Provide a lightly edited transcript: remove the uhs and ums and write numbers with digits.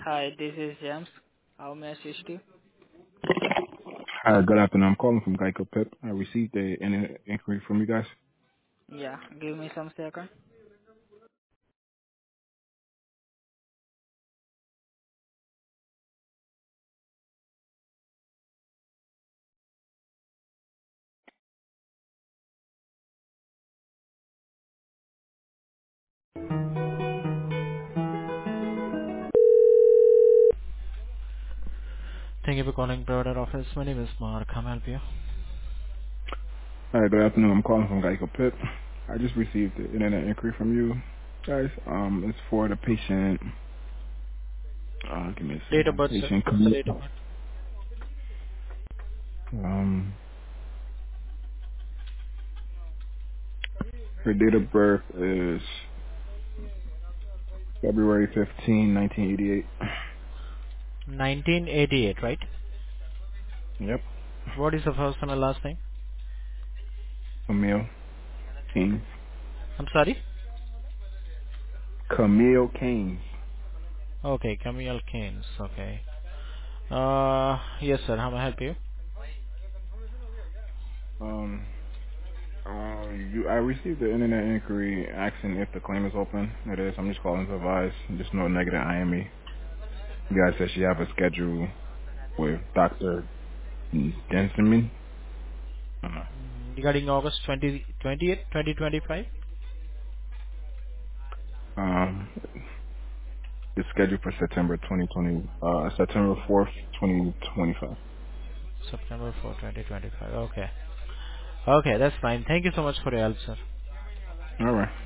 Hi, this is James. How may I assist you? Hi, good afternoon. I'm calling from Geico Pip. I received an inquiry from you guys. Yeah, give me some second. Thank you for calling Provider Office. My name is Mark. How may I help you? Hi, good afternoon. I'm calling from Geico Pip. I just received an internet inquiry from you guys. It's for the patient. Give me a Date of second. birth, sir. Patient What's the date of Camille. birth? Her date of birth is February 15, 1988. 1988, right? Yep. What is the first and the last name? Camille Keynes. I'm sorry? Camille Keynes. Okay, Camille Keynes. Okay. Yes, sir. How may I help you? Um, I received the internet inquiry asking if the claim is open. It is. I'm just calling to advise. Just no negative IME. You guys said she have a schedule with Dr. Denselman. Regarding August 20th, 2025? Um, it's scheduled for September 4th, 2025. September 4, 2025. Okay. Okay, that's fine. Thank you so much for your help, sir. All right.